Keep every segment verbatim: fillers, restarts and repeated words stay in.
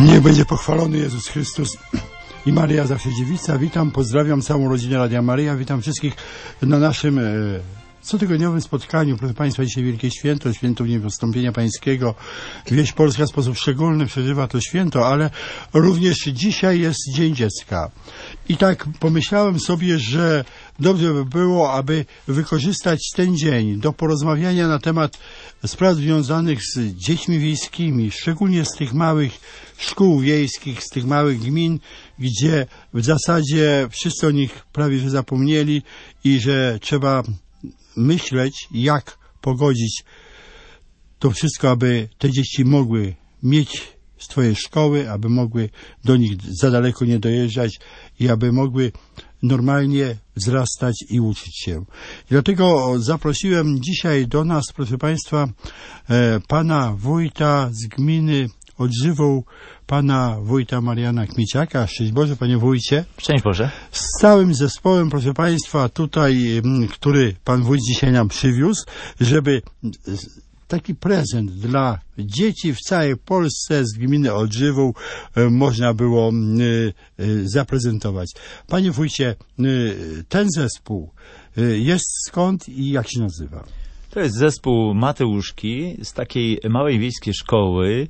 Niech będzie pochwalony Jezus Chrystus i Maryja zawsze dziewica. Witam, pozdrawiam całą rodzinę Radia Maryja, witam wszystkich na naszym e, cotygodniowym spotkaniu. Proszę Państwa, dzisiaj Wielkie Święto, Święto Wstąpienia Pańskiego. Wieś Polska w sposób szczególny przeżywa to święto, ale również dzisiaj jest Dzień Dziecka. I tak pomyślałem sobie, że dobrze by było, aby wykorzystać ten dzień do porozmawiania na temat spraw związanych z dziećmi wiejskimi, szczególnie z tych małych szkół wiejskich, z tych małych gmin, gdzie w zasadzie wszyscy o nich prawie że zapomnieli i że trzeba myśleć, jak pogodzić to wszystko, aby te dzieci mogły mieć swoje szkoły, aby mogły do nich za daleko nie dojeżdżać i aby mogły normalnie wzrastać i uczyć się. I dlatego zaprosiłem dzisiaj do nas, proszę Państwa, e, pana wójta z gminy Odżywół, pana wójta Mariana Kmiciaka. Szczęść Boże, panie wójcie. Szczęść Boże. Z całym zespołem, proszę Państwa, tutaj, który pan wójt dzisiaj nam przywiózł, żeby taki prezent dla dzieci w całej Polsce z gminy Odżywół e, można było e, e, zaprezentować. Panie wójcie, e, ten zespół e, jest skąd i jak się nazywa? To jest zespół Mateuszki z takiej małej wiejskiej szkoły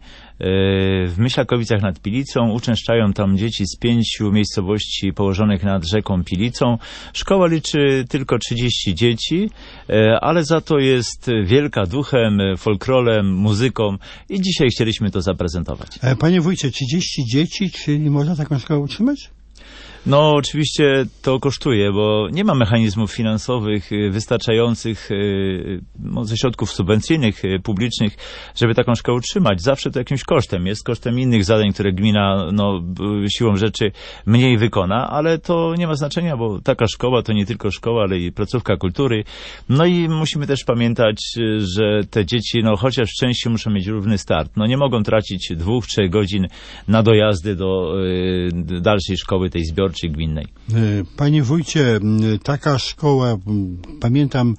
w Myślakowicach nad Pilicą. Uczęszczają tam dzieci z pięciu miejscowości położonych nad rzeką Pilicą. Szkoła liczy tylko trzydzieści dzieci, ale za to jest wielka duchem, folklorem, muzyką i dzisiaj chcieliśmy to zaprezentować. Panie wójcie, trzydzieści dzieci, czyli można taką szkołę utrzymać? No oczywiście to kosztuje, bo nie ma mechanizmów finansowych wystarczających no, ze środków subwencyjnych, publicznych, żeby taką szkołę utrzymać. Zawsze to jakimś kosztem jest, kosztem innych zadań, które gmina no, siłą rzeczy mniej wykona, ale to nie ma znaczenia, bo taka szkoła to nie tylko szkoła, ale i placówka kultury. No i musimy też pamiętać, że te dzieci, no chociaż w części muszą mieć równy start. No nie mogą tracić dwóch, trzech godzin na dojazdy do y, dalszej szkoły tej zbiorczej czy gminnej. Panie wójcie, taka szkoła, pamiętam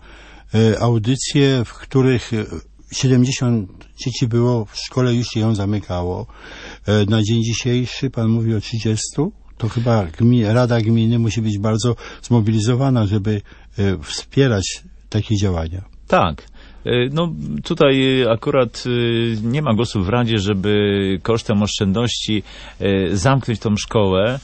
audycje, w których siedemdziesiąt dzieci było w szkole, już się ją zamykało. Na dzień dzisiejszy pan mówi o trzydziestu. To chyba gmin, Rada Gminy musi być bardzo zmobilizowana, żeby wspierać takie działania. Tak. No tutaj akurat nie ma głosu w Radzie, żeby kosztem oszczędności zamknąć tą szkołę.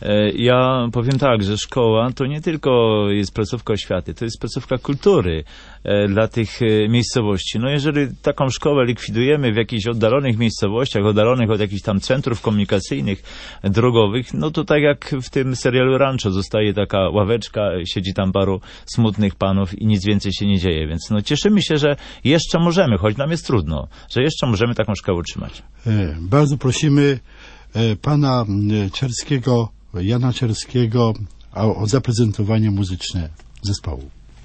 Ja powiem tak, że szkoła to nie tylko jest placówka oświaty, to jest placówka kultury dla tych miejscowości. No jeżeli taką szkołę likwidujemy w jakichś oddalonych miejscowościach, oddalonych od jakichś tam centrów komunikacyjnych, drogowych, no to tak jak w tym serialu Rancho zostaje taka ławeczka, siedzi tam paru smutnych panów i nic więcej się nie dzieje. Więc no cieszymy się, że jeszcze możemy, choć nam jest trudno, że jeszcze możemy taką szkołę utrzymać. Bardzo prosimy pana Czerskiego, Jana Czerskiego o, o zaprezentowanie muzyczne zespołu.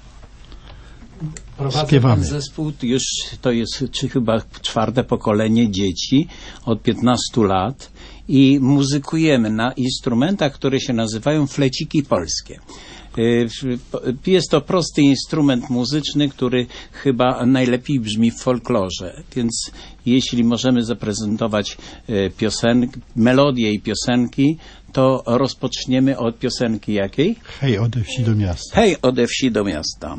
Prowadzę zespół, już to jest czy chyba czwarte pokolenie dzieci od piętnastu lat i muzykujemy na instrumentach, które się nazywają fleciki polskie. Jest to prosty instrument muzyczny, który chyba najlepiej brzmi w folklorze, więc jeśli możemy zaprezentować piosenki, melodie i piosenki, to rozpoczniemy od piosenki jakiej? Hej, ode wsi do miasta. Hej, ode wsi do miasta.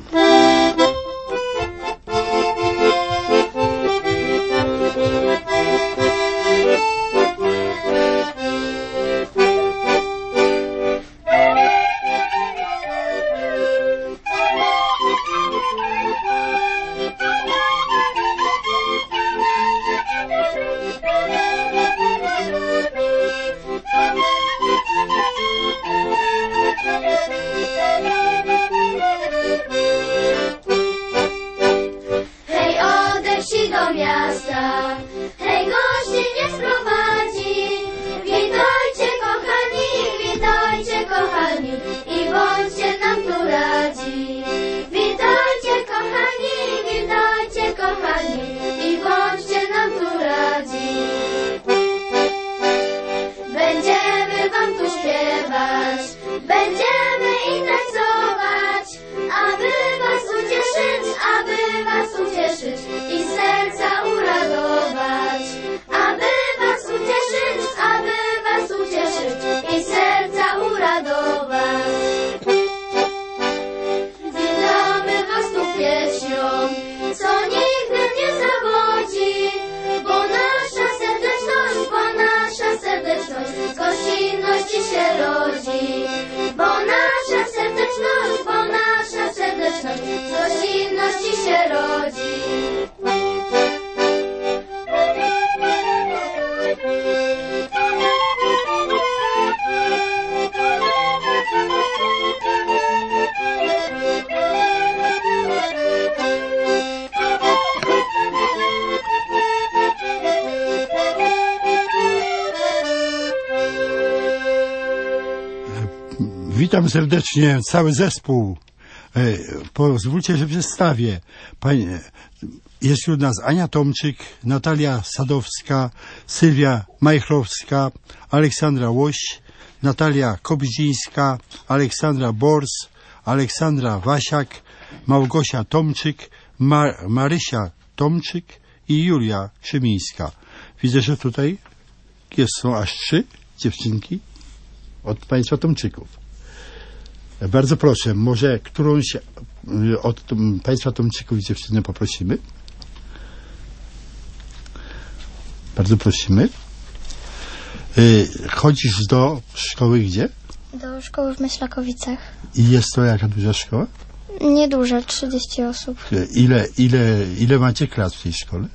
I serca uradować, aby was Witam serdecznie cały zespół. E, pozwólcie, że przedstawię. Panie, jest wśród nas Ania Tomczyk, Natalia Sadowska, Sylwia Majchrowska, Aleksandra Łoś, Natalia Kobzińska, Aleksandra Bors, Aleksandra Wasiak, Małgosia Tomczyk, Mar- Marysia Tomczyk i Julia Krzymińska. Widzę, że tutaj jest, są aż trzy dziewczynki od państwa Tomczyków. Bardzo proszę, może którąś od państwa Tomczyków dziewczyny poprosimy? Bardzo prosimy. Chodzisz do szkoły gdzie? Do szkoły w Myślakowicach. I jest to jaka duża szkoła? Nieduża, trzydzieści osób. Ile, ile, ile macie klas w tej szkole?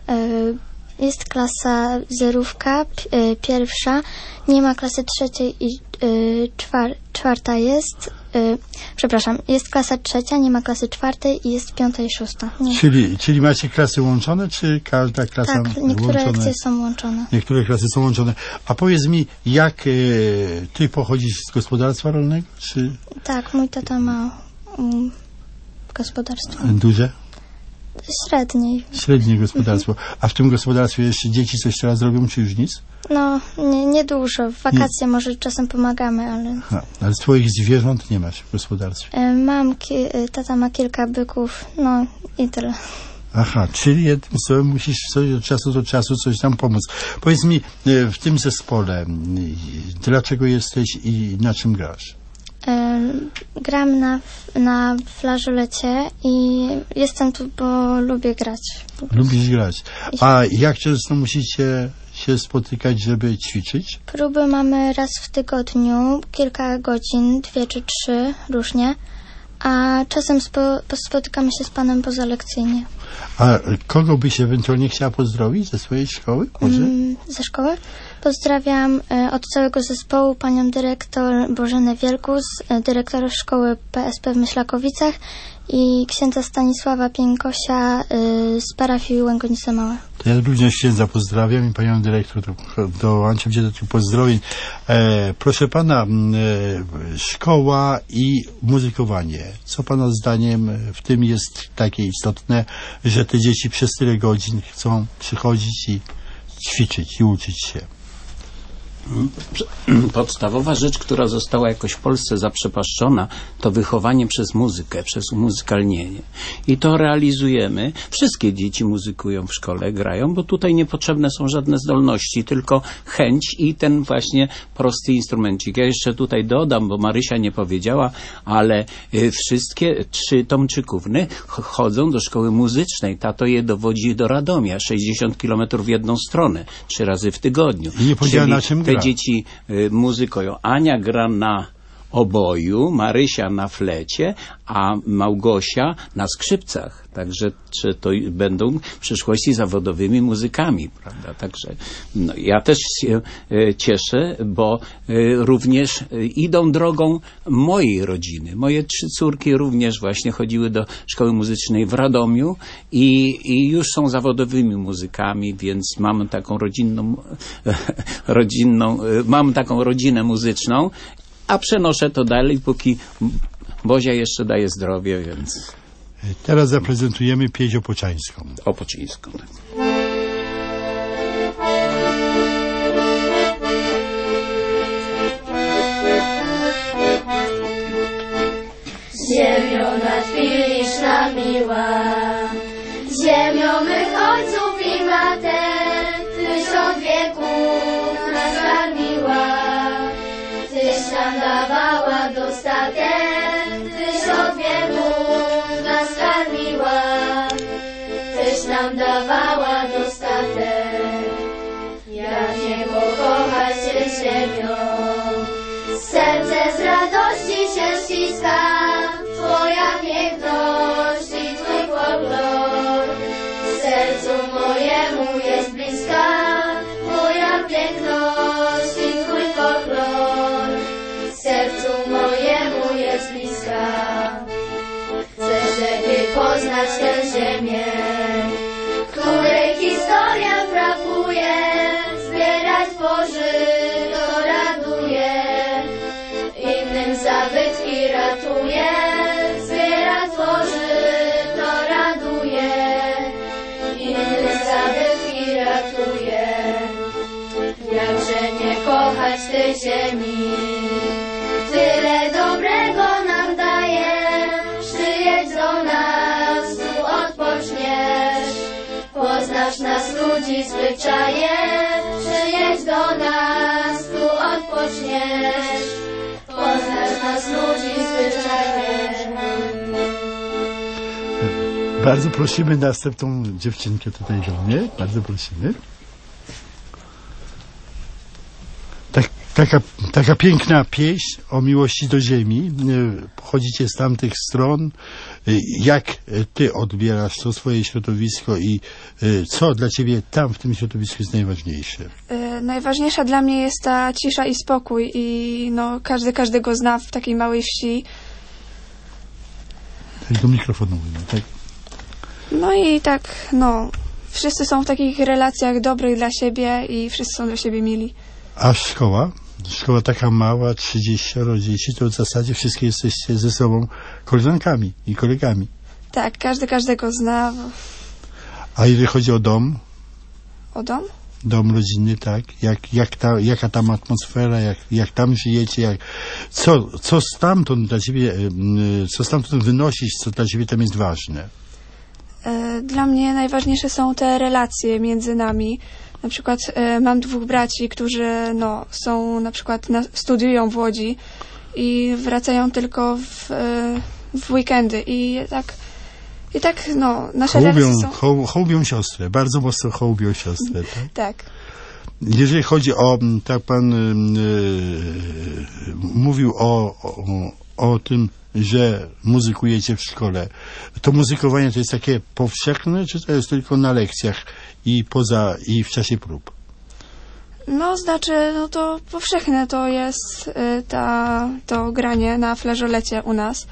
Jest klasa zerówka, pierwsza, nie ma klasy trzeciej i czwar, czwarta jest, przepraszam, jest klasa trzecia, nie ma klasy czwartej i jest piąta i szósta. Nie. Czyli, czyli macie klasy łączone, czy każda klasa tak, niektóre łączone? lekcje są łączone. Niektóre klasy są łączone. A powiedz mi, jak y, ty pochodzisz z gospodarstwa rolnego, czy... Tak, mój tata ma um, gospodarstwo. Duże? Średniej. Średnie gospodarstwo. A w tym gospodarstwie jeszcze dzieci coś teraz robią, czy już nic? No, nie, nie dużo. W wakacje nie. Może czasem pomagamy, ale... A, ale twoich zwierząt nie masz w gospodarstwie? Y, mam, ki- tata ma kilka byków, no i tyle. Aha, czyli jednym słowem musisz coś od czasu do czasu coś tam pomóc. Powiedz mi, w tym zespole, dlaczego jesteś i na czym grasz? Gram na, na flażolecie i jestem tu, bo lubię grać. Lubisz grać. A jak często musicie się spotykać, żeby ćwiczyć? Próby mamy raz w tygodniu, kilka godzin, dwie czy trzy, różnie. A czasem spo, spotykamy się z panem pozalekcyjnie. A kogo byś ewentualnie chciała pozdrowić ze swojej szkoły? Może? Mm, ze szkoły? Pozdrawiam y, od całego zespołu panią dyrektor Bożenę Wielkus, y, dyrektora szkoły P S P w Myślakowicach i księdza Stanisława Piękosia y, z parafii Łęgonice Małe. To ja również księdza pozdrawiam i panią dyrektor do, dołączam się do tych pozdrowień. E, proszę pana, e, szkoła i muzykowanie. Co pana zdaniem w tym jest takie istotne, że te dzieci przez tyle godzin chcą przychodzić i ćwiczyć i uczyć się? Podstawowa rzecz, która została jakoś w Polsce zaprzepaszczona, to wychowanie przez muzykę, przez umuzykalnienie. I to realizujemy. Wszystkie dzieci muzykują w szkole, grają, bo tutaj niepotrzebne są żadne zdolności, tylko chęć i ten właśnie prosty instrumencik. Ja jeszcze tutaj dodam, bo Marysia nie powiedziała, ale y, wszystkie trzy Tomczykówny chodzą do szkoły muzycznej. Tato je dowodzi do Radomia, sześćdziesiąt kilometrów w jedną stronę, trzy razy w tygodniu. I nie powiedziała, na czym gra. Te dzieci y, muzykują. Ania gra na oboju, Marysia na flecie, a Małgosia na skrzypcach. Także czy to będą w przyszłości zawodowymi muzykami, prawda? Także no, ja też się y, cieszę, bo y, również y, idą drogą mojej rodziny. Moje trzy córki również właśnie chodziły do szkoły muzycznej w Radomiu i, i już są zawodowymi muzykami, więc mam taką rodzinną, rodzinną y, mam taką rodzinę muzyczną, a przenoszę to dalej, póki Bozia jeszcze daje zdrowie, więc... Teraz zaprezentujemy pieśń opoczańską. Opocińską. Ziemio nadwiliczna miła, ziemio mych ojców i matek, tysiąc wieków nas karmiła. Tyś nam dawała dostatek, tysiąc wieków nas karmiła. Tyś nam dawała dostatek, jak nie pokochać się ziemią. Serce z radości się ściska, Twoja piękność i Twój folklor. Sercu mojemu jest bliska, Twoja piękność i Twój folklor. Sercu mojemu jest bliska. Chcę lepiej poznać tę ziemię, której historia brakuje. Zbierać tworzy, to raduje. Innym za całej ziemi. Tyle dobrego nam daje, przyjedź do nas, tu odpoczniesz. Poznasz nas ludzi zwyczaje, przyjedź do nas, tu odpoczniesz. Poznasz nas ludzi zwyczaje. Bardzo prosimy następną dziewczynkę tutaj do mnie. Bardzo prosimy. Tak, taka, taka piękna pieśń o miłości do ziemi. Pochodzicie z tamtych stron. Jak ty odbierasz to swoje środowisko i co dla ciebie tam w tym środowisku jest najważniejsze? E, najważniejsza dla mnie jest ta cisza i spokój i no, każdy każdego zna w takiej małej wsi. Do mikrofonu mówimy, tak? No i tak, no, wszyscy są w takich relacjach dobrych dla siebie i wszyscy są do siebie mili. A szkoła? Szkoła taka mała, trzydzieści dzieci, to w zasadzie wszystkie jesteście ze sobą koleżankami i kolegami. Tak, każdy każdego zna. A jeżeli chodzi o dom? O dom? Dom rodzinny, tak? Jak, jak ta, jaka tam atmosfera, jak, jak tam żyjecie, jak, co, co stamtąd dla ciebie, co stamtąd wynosisz, co dla ciebie tam jest ważne? Dla mnie najważniejsze są te relacje między nami. Na przykład e, mam dwóch braci, którzy no, są na przykład na, studiują w Łodzi i wracają tylko w, e, w weekendy i tak i tak no nasze hołubią, relacje są... Hoł, hołubią siostrę, bardzo mocno hołubią siostrę, tak? Tak. Jeżeli chodzi o, tak pan y, y, mówił o, o, o tym, że muzykujecie w szkole, to muzykowanie to jest takie powszechne, czy to jest tylko na lekcjach i poza, i w czasie prób? No, znaczy, no to powszechne to jest y, ta, to granie na flażolecie u nas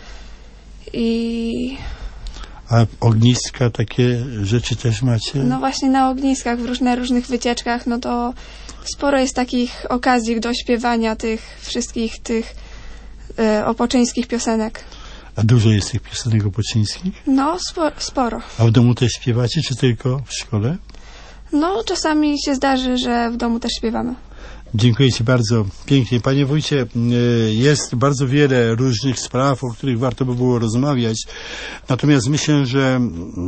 i... A ogniska, takie rzeczy też macie? No właśnie na ogniskach, w różne, różnych wycieczkach, no to sporo jest takich okazji do śpiewania tych wszystkich tych y, opoczyńskich piosenek. A dużo jest tych piosenek opoczyńskich? No, spo, sporo. A w domu też śpiewacie, czy tylko w szkole? No, czasami się zdarzy, że w domu też śpiewamy. Dziękuję ci bardzo pięknie. Panie wójcie, jest bardzo wiele różnych spraw, o których warto by było rozmawiać. Natomiast myślę, że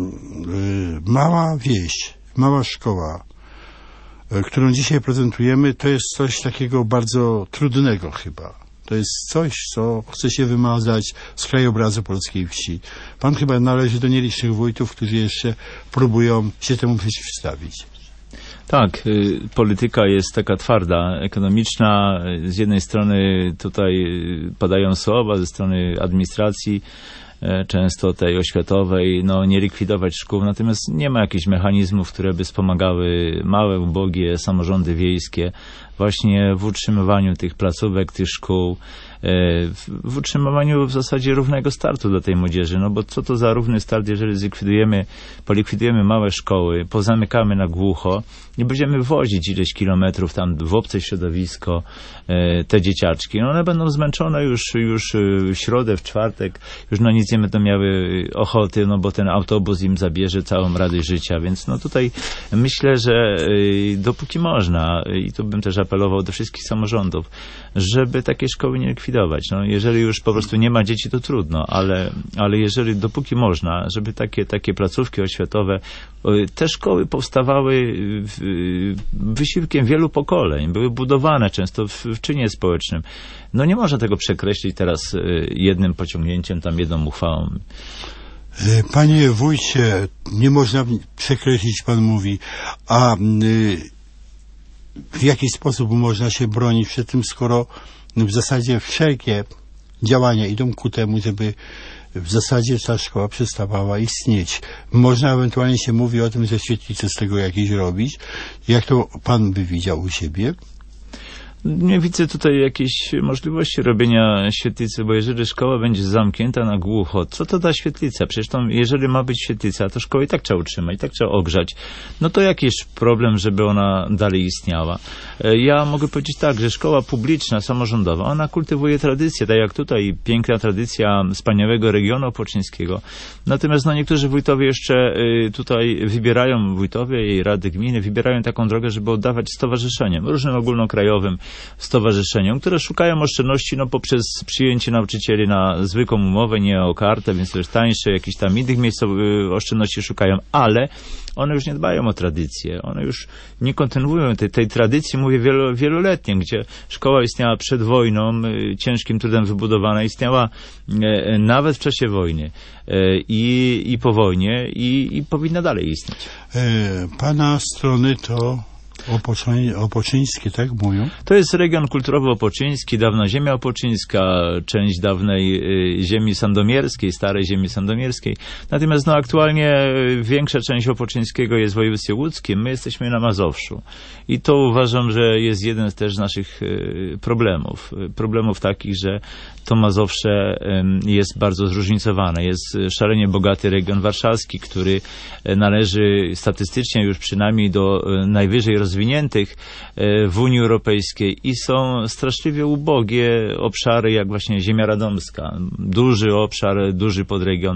mała wieś, mała szkoła, którą dzisiaj prezentujemy, to jest coś takiego bardzo trudnego chyba. To jest coś, co chce się wymazać z krajobrazu polskiej wsi. Pan chyba należy do nielicznych wójtów, którzy jeszcze próbują się temu przeciwstawić. Tak, y, polityka jest taka twarda, ekonomiczna. Z jednej strony tutaj padają słowa, ze strony administracji, e, często tej oświatowej, no nie likwidować szkół, natomiast nie ma jakichś mechanizmów, które by wspomagały małe, ubogie samorządy wiejskie właśnie w utrzymywaniu tych placówek, tych szkół, w utrzymywaniu w zasadzie równego startu dla tej młodzieży, no bo co to za równy start, jeżeli zlikwidujemy, polikwidujemy małe szkoły, pozamykamy na głucho, nie będziemy wozić ileś kilometrów tam w obce środowisko te dzieciaczki, no one będą zmęczone już, już w środę, w czwartek, już na nic nie będą miały ochoty, no bo ten autobus im zabierze całą radość życia, więc no tutaj myślę, że dopóki można, i tu bym też apelował do wszystkich samorządów, żeby takie szkoły nie likwidować. No, jeżeli już po prostu nie ma dzieci, to trudno, ale, ale jeżeli dopóki można, żeby takie, takie placówki oświatowe, te szkoły powstawały wysiłkiem wielu pokoleń, były budowane często w, w czynie społecznym. No nie można tego przekreślić teraz jednym pociągnięciem, tam jedną uchwałą. Panie wójcie, nie można przekreślić, pan mówi, a w jaki sposób można się bronić przed tym, skoro w zasadzie wszelkie działania idą ku temu, żeby w zasadzie ta szkoła przestawała istnieć. Można ewentualnie się mówi o tym, że świetlicę z tego jakieś robić. Jak to pan by widział u siebie? Nie widzę tutaj jakiejś możliwości robienia świetlicy, bo jeżeli szkoła będzie zamknięta na głucho, co to da świetlica? Przecież tam, jeżeli ma być świetlica, to szkołę i tak trzeba utrzymać, i tak trzeba ogrzać. No to jakiś problem, żeby ona dalej istniała. Ja mogę powiedzieć tak, że szkoła publiczna, samorządowa, ona kultywuje tradycję, tak jak tutaj piękna tradycja wspaniałego regionu opoczyńskiego. Natomiast no niektórzy wójtowie jeszcze tutaj wybierają, wójtowie i rady gminy wybierają taką drogę, żeby oddawać stowarzyszeniom różnym ogólnokrajowym, stowarzyszeniom, które szukają oszczędności no, poprzez przyjęcie nauczycieli na zwykłą umowę, nie o kartę, więc to jest tańsze, jakieś tam innych miejsc oszczędności szukają, ale one już nie dbają o tradycję, one już nie kontynuują tej, tej tradycji, mówię wielo, wieloletniej, gdzie szkoła istniała przed wojną, y, ciężkim trudem wybudowana, istniała y, nawet w czasie wojny y, i, i po wojnie i, i powinna dalej istnieć. E, pana strony to Opoczyń, Opoczyńskie, tak mówią? To jest region kulturowy opoczyński, dawna ziemia opoczyńska, część dawnej y, ziemi sandomierskiej, starej ziemi sandomierskiej. Natomiast no, aktualnie y, większa część Opoczyńskiego jest w województwie łódzkim. My jesteśmy na Mazowszu. I to uważam, że jest jeden z też naszych y, problemów. Y, problemów takich, że to Mazowsze y, jest bardzo zróżnicowane. Jest szalenie bogaty region warszawski, który y, należy statystycznie już przynajmniej do y, najwyżej rozwiniętych w Unii Europejskiej i są straszliwie ubogie obszary, jak właśnie ziemia radomska. Duży obszar, duży podregion.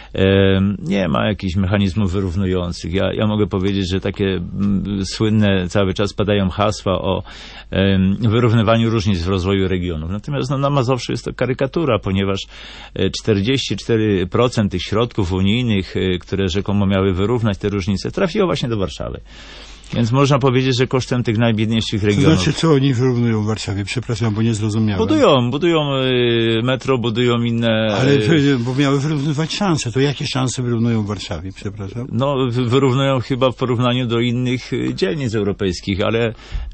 Nie ma jakichś mechanizmów wyrównujących. Ja, ja mogę powiedzieć, że takie słynne cały czas padają hasła o wyrównywaniu różnic w rozwoju regionów. Natomiast no, na Mazowszu jest to karykatura, ponieważ czterdzieści cztery procent tych środków unijnych, które rzekomo miały wyrównać te różnice, trafiło właśnie do Warszawy. Więc można powiedzieć, że kosztem tych najbiedniejszych regionów. To znaczy, co oni wyrównują w Warszawie? Przepraszam, bo nie zrozumiałem. Budują, budują y, metro, budują inne... Ale, bo miały wyrównywać szanse. To jakie szanse wyrównują w Warszawie? Przepraszam. No, wyrównują chyba w porównaniu do innych dzielnic europejskich, ale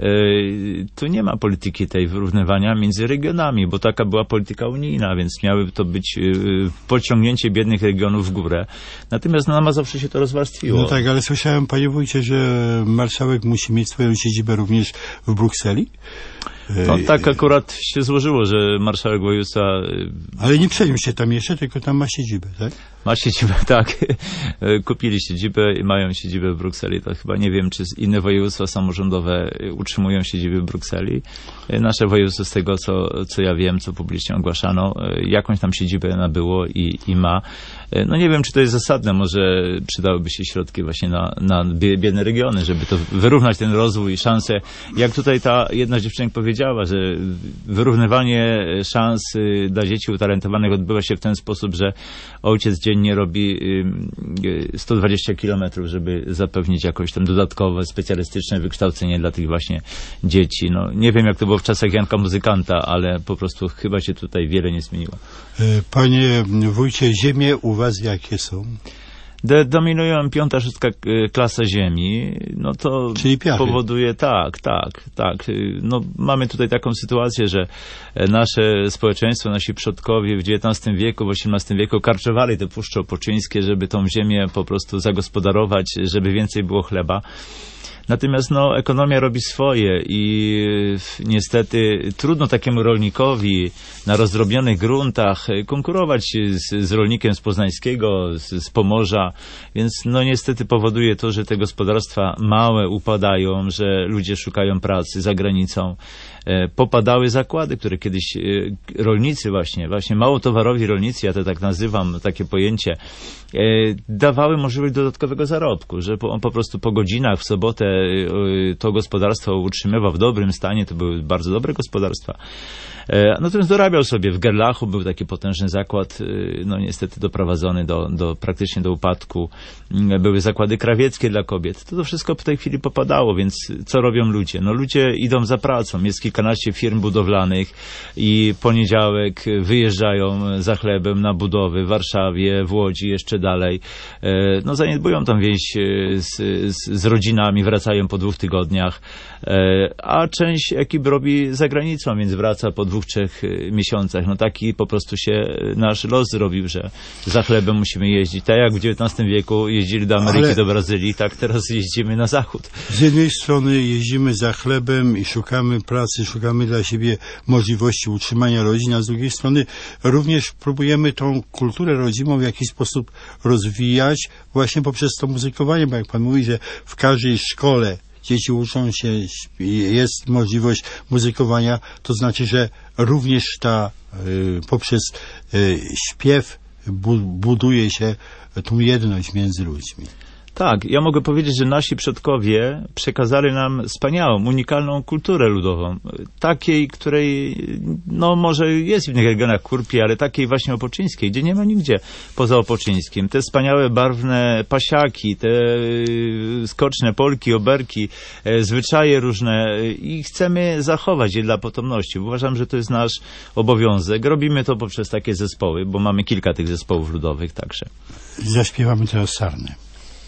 y, tu nie ma polityki tej wyrównywania między regionami, bo taka była polityka unijna, więc miały to być y, pociągnięcie biednych regionów w górę. Natomiast no, na Mazowszu się to rozwarstwiło. No tak, ale słyszałem, panie wójcie, że marszałek musi mieć swoją siedzibę również w Brukseli? No tak akurat się złożyło, że marszałek województwa... Ale nie przeniósł się tam jeszcze, tylko tam ma siedzibę, tak? Ma siedzibę, tak. Kupili siedzibę i mają siedzibę w Brukseli. To chyba nie wiem, czy inne województwa samorządowe utrzymują siedziby w Brukseli. Nasze województwo, z tego co, co ja wiem, co publicznie ogłaszano, jakąś tam siedzibę nabyło i, i ma. No nie wiem, czy to jest zasadne. Może przydałyby się środki właśnie na, na biedne regiony, żeby to wyrównać ten rozwój i szanse. Jak tutaj ta jedna dziewczynka powiedziała, że wyrównywanie szans dla dzieci utalentowanych odbywa się w ten sposób, że ojciec dziennie robi sto dwadzieścia kilometrów, żeby zapewnić jakoś tam dodatkowe, specjalistyczne wykształcenie dla tych właśnie dzieci. No, nie wiem, jak to było w czasach Janka Muzykanta, ale po prostu chyba się tutaj wiele nie zmieniło. Panie wójcie, ziemie u was jakie są? De, dominują piąta, szóstka klasa ziemi, no to powoduje, tak, tak, tak. No, mamy tutaj taką sytuację, że nasze społeczeństwo, nasi przodkowie w dziewiętnastym wieku, w osiemnastym wieku karczowali te puszcze opoczyńskie, żeby tą ziemię po prostu zagospodarować, żeby więcej było chleba. Natomiast no, ekonomia robi swoje i niestety trudno takiemu rolnikowi na rozdrobnionych gruntach konkurować z, z rolnikiem z Poznańskiego, z, z Pomorza, więc no niestety powoduje to, że te gospodarstwa małe upadają, że ludzie szukają pracy za granicą. Popadały zakłady, które kiedyś rolnicy właśnie, właśnie małotowarowi rolnicy, ja to tak nazywam, takie pojęcie, dawały możliwość dodatkowego zarobku, że on po prostu po godzinach w sobotę to gospodarstwo utrzymywał w dobrym stanie, to były bardzo dobre gospodarstwa. Natomiast dorabiał sobie. W Gerlachu był taki potężny zakład, no niestety doprowadzony do, do praktycznie do upadku. Były zakłady krawieckie dla kobiet. To, to wszystko w tej chwili popadało, więc co robią ludzie? No ludzie idą za pracą. Jest kilkanaście firm budowlanych i poniedziałek wyjeżdżają za chlebem na budowy w Warszawie, w Łodzi, jeszcze dalej. No zaniedbują tam wieś z, z, z rodzinami, wracają po dwóch tygodniach, a część ekip robi za granicą, więc wraca po dwóch, trzech miesiącach. No taki po prostu się nasz los zrobił, że za chlebem musimy jeździć. Tak jak w dziewiętnastym wieku jeździli do Ameryki, ale do Brazylii, tak teraz jeździmy na zachód. Z jednej strony jeździmy za chlebem i szukamy pracy, szukamy dla siebie możliwości utrzymania rodziny, a z drugiej strony również próbujemy tą kulturę rodzimą w jakiś sposób rozwijać właśnie poprzez to muzykowanie, bo jak pan mówi, że w każdej szkole dzieci uczą się, jest możliwość muzykowania, to znaczy, że również ta y, poprzez y, śpiew bu, buduje się tą jedność między ludźmi. Tak, ja mogę powiedzieć, że nasi przodkowie przekazali nam wspaniałą, unikalną kulturę ludową. Takiej, której, no może jest w innych regionach Kurpi, ale takiej właśnie opoczyńskiej, gdzie nie ma nigdzie poza Opoczyńskim. Te wspaniałe, barwne pasiaki, te skoczne polki, oberki, zwyczaje różne i chcemy zachować je dla potomności. Uważam, że to jest nasz obowiązek. Robimy to poprzez takie zespoły, bo mamy kilka tych zespołów ludowych także. Zaśpiewamy teraz sarnę.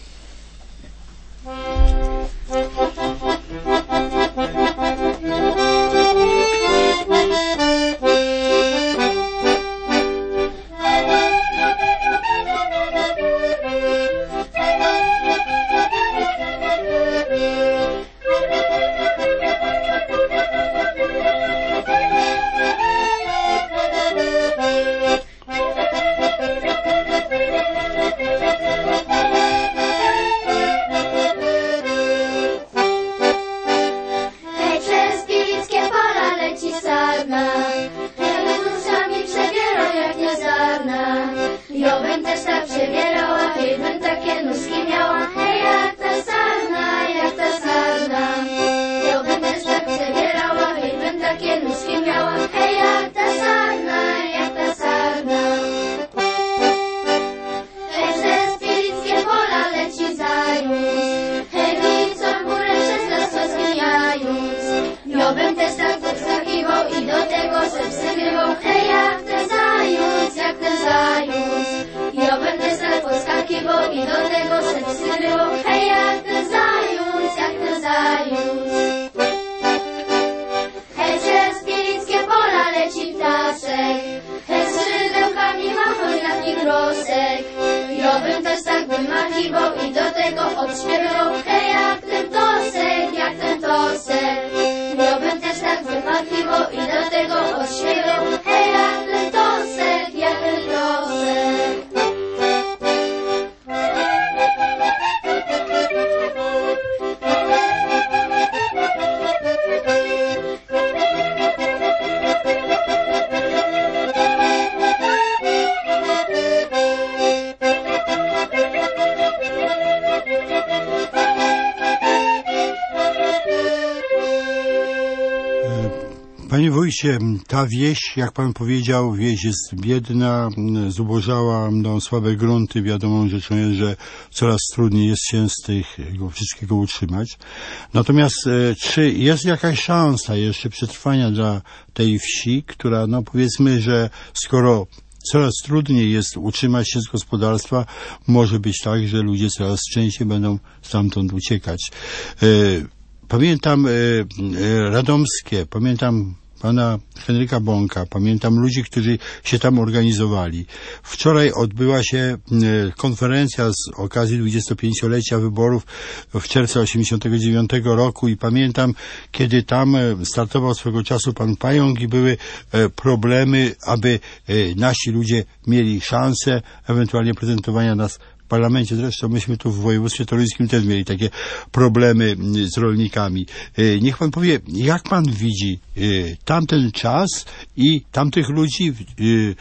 Panie wójcie, ta wieś, jak pan powiedział, wieś jest biedna, zubożała, no, słabe grunty. Wiadomą rzeczą jest, że coraz trudniej jest się z tego wszystkiego utrzymać. Natomiast e, czy jest jakaś szansa jeszcze przetrwania dla tej wsi, która, no powiedzmy, że skoro coraz trudniej jest utrzymać się z gospodarstwa, może być tak, że ludzie coraz częściej będą stamtąd uciekać. E, Pamiętam e, e, Radomskie, pamiętam pana Henryka Bąka, pamiętam ludzi, którzy się tam organizowali. Wczoraj odbyła się e, konferencja z okazji dwudziestopięciolecia wyborów w czerwcu osiemdziesiątego dziewiątego roku i pamiętam, kiedy tam e, startował swego czasu pan Pająk i były e, problemy, aby e, nasi ludzie mieli szansę ewentualnie prezentowania nas w parlamencie. Zresztą myśmy tu w województwie toruńskim też mieli takie problemy z rolnikami. Niech pan powie, jak pan widzi tamten czas i tamtych ludzi w,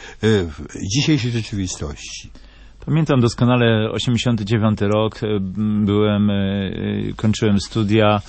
w dzisiejszej rzeczywistości? Pamiętam doskonale osiemdziesiąty dziewiąty rok. Byłem, kończyłem studia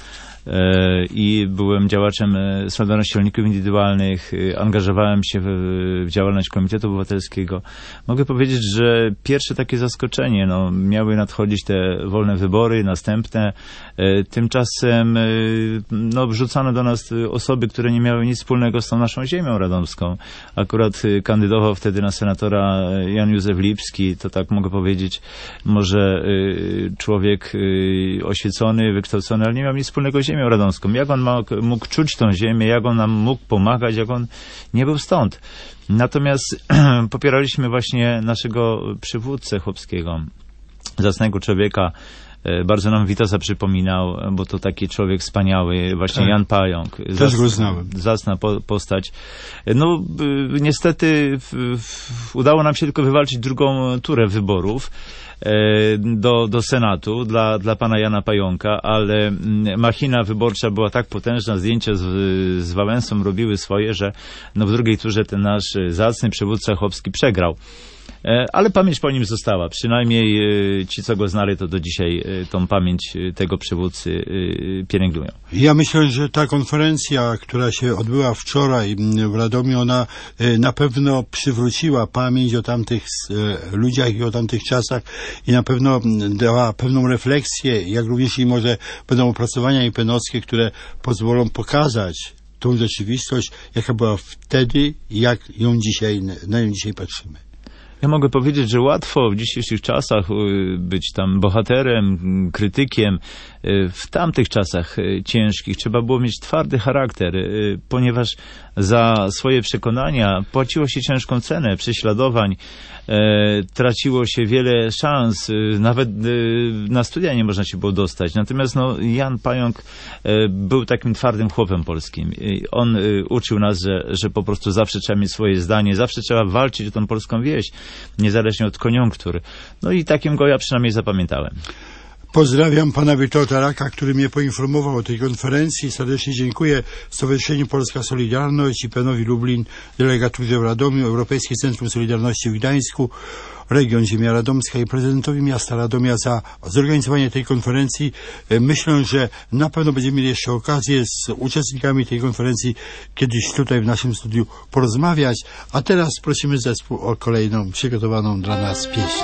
i byłem działaczem Solidarności Rolników Indywidualnych, angażowałem się w, w działalność Komitetu Obywatelskiego. Mogę powiedzieć, że pierwsze takie zaskoczenie, no, miały nadchodzić te wolne wybory, następne. Tymczasem no, wrzucano do nas osoby, które nie miały nic wspólnego z tą naszą ziemią radomską. Akurat kandydował wtedy na senatora Jan Józef Lipski, to tak mogę powiedzieć, może człowiek oświecony, wykształcony, ale nie miał nic wspólnego z ziemią radomską. Jak on ma, mógł czuć tą ziemię, jak on nam mógł pomagać, jak on nie był stąd. Natomiast popieraliśmy właśnie naszego przywódcę chłopskiego, zacnego człowieka. Bardzo nam Witasa przypominał, bo to taki człowiek wspaniały, właśnie tak. Jan Pająk. Też Zas, go znałem. Zacna po, postać. No niestety w, w, udało nam się tylko wywalczyć drugą turę wyborów do, do Senatu dla, dla pana Jana Pająka, ale machina wyborcza była tak potężna, zdjęcia z, z Wałęsą robiły swoje, że no w drugiej turze ten nasz zacny przywódca chłopski przegrał. E, ale pamięć po nim została. Przynajmniej e, ci, co go znali, to do dzisiaj e, tą pamięć e, tego przywódcy e, pielęgnują. Ja myślę, że ta konferencja, która się odbyła wczoraj w Radomiu, ona e, na pewno przywróciła pamięć o tamtych e, ludziach i o tamtych czasach i na pewno dała pewną refleksję, jak również i może będą opracowania i penowskie, które pozwolą pokazać tą rzeczywistość, jaka była wtedy i jak ją dzisiaj, na nią dzisiaj patrzymy. Ja mogę powiedzieć, że łatwo w dzisiejszych czasach być tam bohaterem, krytykiem. W tamtych czasach ciężkich trzeba było mieć twardy charakter, ponieważ za swoje przekonania płaciło się ciężką cenę prześladowań, traciło się wiele szans, nawet na studia nie można się było dostać. Natomiast no, Jan Pająk był takim twardym chłopem polskim. On uczył nas, że, że po prostu zawsze trzeba mieć swoje zdanie, zawsze trzeba walczyć o tą polską wieś, niezależnie od koniunktur. No i takim go ja przynajmniej zapamiętałem. Pozdrawiam pana Witolda Raka, który mnie poinformował o tej konferencji. Serdecznie dziękuję Stowarzyszeniu Polska Solidarność i Penowi Lublin, delegaturze w Radomiu, Europejskie Centrum Solidarności w Gdańsku, Region Ziemia Radomska i prezydentowi miasta Radomia za zorganizowanie tej konferencji. Myślę, że na pewno będziemy mieli jeszcze okazję z uczestnikami tej konferencji kiedyś tutaj w naszym studiu porozmawiać. A teraz prosimy zespół o kolejną przygotowaną dla nas pieśń.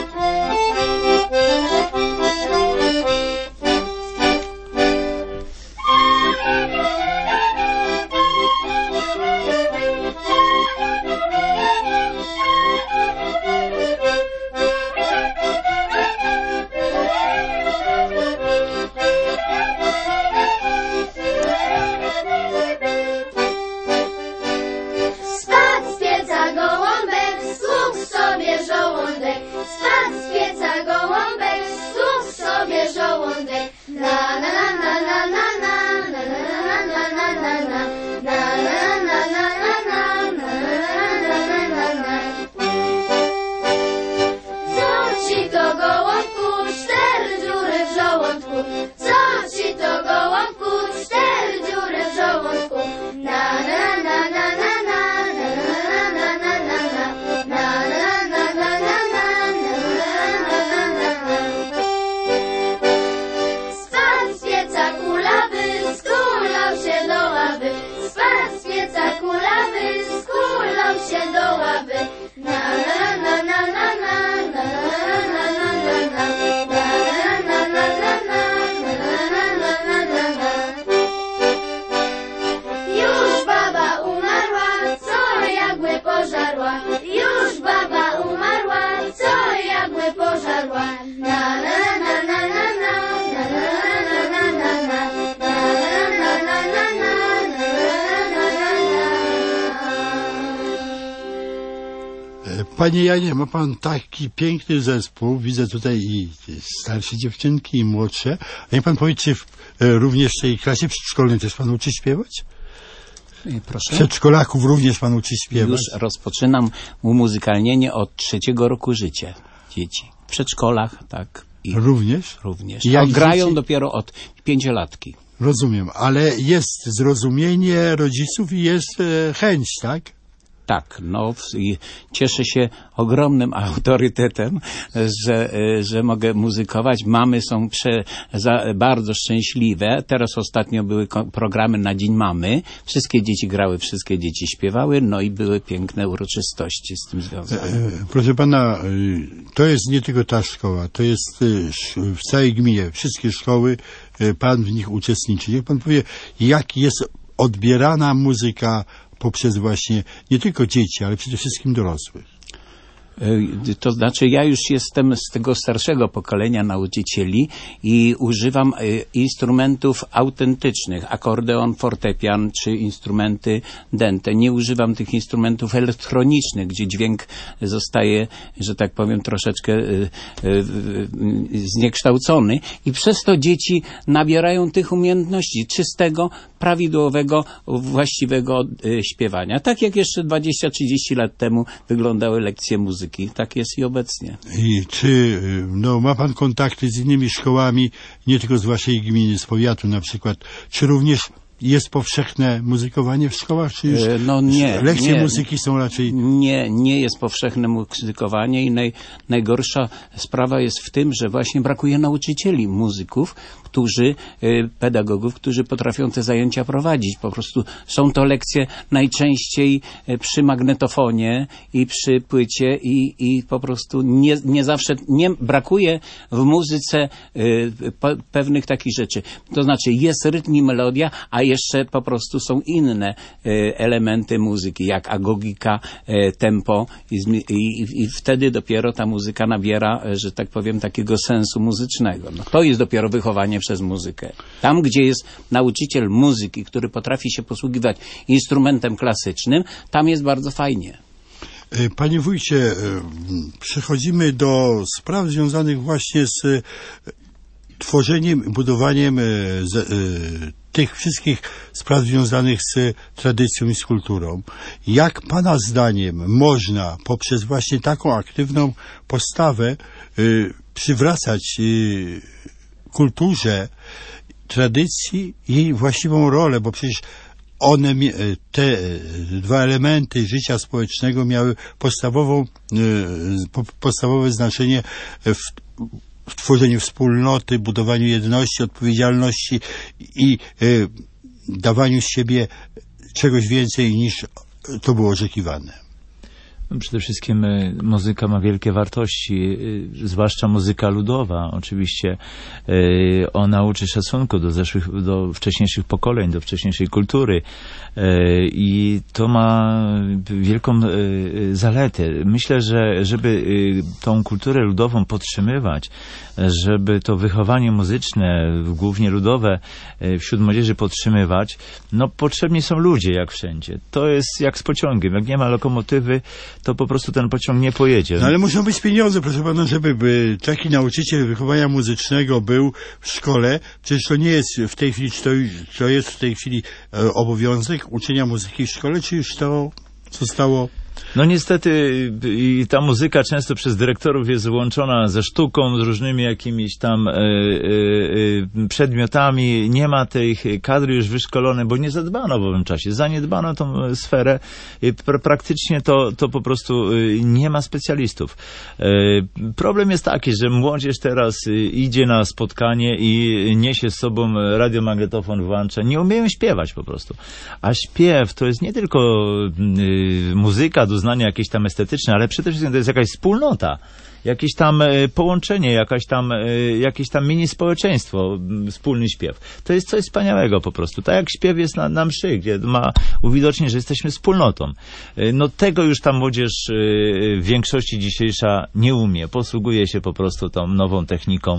Panie Janie, ma pan taki piękny zespół, widzę tutaj i starsze dziewczynki, i młodsze. A niech pan powie, czy w, również w tej klasie przedszkolnej też pan uczy śpiewać? Proszę? Przedszkolaków również pan uczy śpiewać? Już rozpoczynam umuzykalnienie od trzeciego roku życia dzieci. W przedszkolach, tak. I również? Również. Jak A grają dzieci? dopiero od pięciolatki. Rozumiem, ale jest zrozumienie rodziców i jest e, chęć, tak? Tak, no i cieszę się ogromnym autorytetem, że, że mogę muzykować. Mamy są prze, za, bardzo szczęśliwe. Teraz ostatnio były programy na Dzień Mamy. Wszystkie dzieci grały, wszystkie dzieci śpiewały, no i były piękne uroczystości z tym związane. E, proszę pana, to jest nie tylko ta szkoła, to jest w całej gminie, wszystkie szkoły, pan w nich uczestniczy. Niech pan powie, jak jest odbierana muzyka poprzez właśnie nie tylko dzieci, ale przede wszystkim dorosłych. To znaczy, ja już jestem z tego starszego pokolenia nauczycieli i używam instrumentów autentycznych, akordeon, fortepian czy instrumenty dęte. Nie używam tych instrumentów elektronicznych, gdzie dźwięk zostaje, że tak powiem, troszeczkę zniekształcony i przez to dzieci nabierają tych umiejętności czystego, prawidłowego, właściwego śpiewania. Tak jak jeszcze dwadzieścia trzydzieści lat temu wyglądały lekcje muzyki. Tak jest i obecnie. I czy no, ma pan kontakty z innymi szkołami, nie tylko z waszej gminy, z powiatu na przykład, czy również jest powszechne muzykowanie w szkołach, czy już no nie, lekcje nie, muzyki są raczej... Nie, nie jest powszechne muzykowanie i naj, najgorsza sprawa jest w tym, że właśnie brakuje nauczycieli muzyków, którzy, pedagogów, którzy potrafią te zajęcia prowadzić. Po prostu są to lekcje najczęściej przy magnetofonie i przy płycie i, i po prostu nie, nie zawsze, nie brakuje w muzyce pe, pewnych takich rzeczy. To znaczy jest rytm i melodia, a jeszcze po prostu są inne elementy muzyki, jak agogika, tempo i, i, i wtedy dopiero ta muzyka nabiera, że tak powiem, takiego sensu muzycznego. No, to jest dopiero wychowanie przez muzykę. Tam, gdzie jest nauczyciel muzyki, który potrafi się posługiwać instrumentem klasycznym, tam jest bardzo fajnie. Panie wójcie, przechodzimy do spraw związanych właśnie z tworzeniem, budowaniem z, tych wszystkich spraw związanych z tradycją i z kulturą. Jak Pana zdaniem można poprzez właśnie taką aktywną postawę y, przywracać y, kulturze, tradycji jej właściwą rolę, bo przecież one, te dwa elementy życia społecznego miały podstawową, podstawowe znaczenie w, w tworzeniu wspólnoty, budowaniu jedności, odpowiedzialności i dawaniu z siebie czegoś więcej niż to było oczekiwane. Przede wszystkim y, muzyka ma wielkie wartości, y, zwłaszcza muzyka ludowa. Oczywiście y, ona uczy szacunku do zeszłych, do wcześniejszych pokoleń, do wcześniejszej kultury y, i to ma wielką y, zaletę. Myślę, że żeby y, tą kulturę ludową podtrzymywać, żeby to wychowanie muzyczne, głównie ludowe, y, wśród młodzieży podtrzymywać, no potrzebni są ludzie, jak wszędzie. To jest jak z pociągiem. Jak nie ma lokomotywy, to po prostu ten pociąg nie pojedzie. No ale muszą być pieniądze, proszę pana, żeby by taki nauczyciel wychowania muzycznego był w szkole. Przecież to nie jest w tej chwili, czy to, to jest w tej chwili e, obowiązek uczenia muzyki w szkole, czy już to zostało... No niestety i ta muzyka często przez dyrektorów jest łączona ze sztuką, z różnymi jakimiś tam e, e, przedmiotami. Nie ma tej kadry już wyszkolonej, bo nie zadbano w owym czasie. Zaniedbano tą sferę i pra, praktycznie to, to po prostu nie ma specjalistów. E, problem jest taki, że młodzież teraz idzie na spotkanie i niesie z sobą radiomagnetofon, włącza. Nie umieją śpiewać po prostu. A śpiew to jest nie tylko y, muzyka, doznania jakieś tam estetyczne, ale przede wszystkim to jest jakaś wspólnota, jakieś tam połączenie, jakaś tam, jakieś tam mini społeczeństwo, wspólny śpiew. To jest coś wspaniałego po prostu. Tak jak śpiew jest na, na mszy, gdzie ma uwidocznić, że jesteśmy wspólnotą. No tego już ta młodzież w większości dzisiejsza nie umie. Posługuje się po prostu tą nową techniką.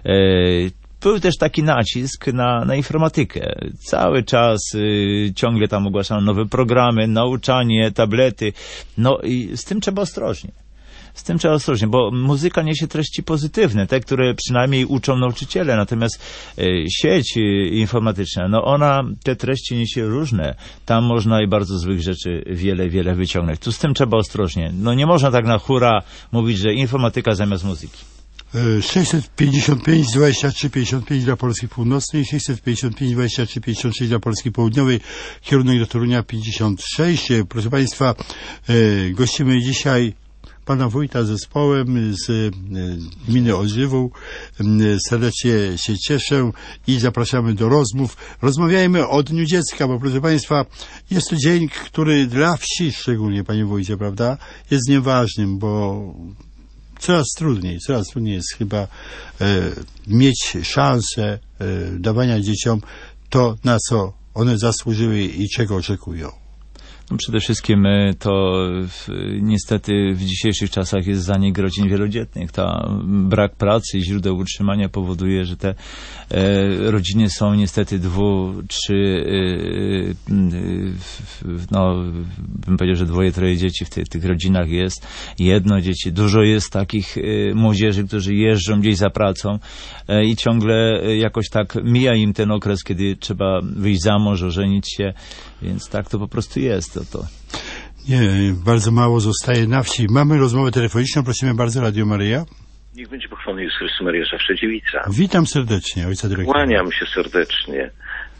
Był też taki nacisk na, na informatykę. Cały czas y, ciągle tam ogłaszano nowe programy, nauczanie, tablety. No i z tym trzeba ostrożnie. Z tym trzeba ostrożnie, bo muzyka niesie treści pozytywne, te, które przynajmniej uczą nauczyciele, natomiast y, sieć y, informatyczna, no ona te treści niesie różne. Tam można i bardzo złych rzeczy wiele, wiele wyciągnąć. Tu z tym trzeba ostrożnie. No nie można tak na hura mówić, że informatyka zamiast muzyki. sześćset pięćdziesiąt pięć dwadzieścia trzy pięćdziesiąt pięć dla Polski Północnej, sześćset pięćdziesiąt pięć dwadzieścia trzy pięćdziesiąt sześć dla Polski Południowej, kierunek do Torunia pięćdziesiąt sześć. Proszę Państwa, gościmy dzisiaj pana wójta z zespołem z gminy Orzywół. Serdecznie się cieszę i zapraszamy do rozmów. Rozmawiajmy o Dniu Dziecka, bo proszę Państwa, jest to dzień, który dla wsi szczególnie, panie wójcie, prawda, jest dniem ważnym, bo coraz trudniej, coraz trudniej jest chyba e, mieć szansę e, dawania dzieciom to, na co one zasłużyły i czego oczekują. No przede wszystkim to w, niestety w dzisiejszych czasach jest zanik rodzin wielodzietnych. Ta brak pracy i źródeł utrzymania powoduje, że te e, rodziny są niestety dwu, trzy, e, e, no bym powiedział, że dwoje, troje dzieci w ty, tych rodzinach jest. Jedno dzieci. Dużo jest takich e, młodzieży, którzy jeżdżą gdzieś za pracą e, i ciągle e, jakoś tak mija im ten okres, kiedy trzeba wyjść za mąż, ożenić się. Więc tak to po prostu jest. To, to. Nie, bardzo mało zostaje na wsi. Mamy rozmowę telefoniczną, prosimy bardzo, Radio Maryja. Niech będzie pochwalony Jezus Chrystus, Maria zawsze dziewica. Witam serdecznie, ojca dyrektora. Kłaniam się serdecznie.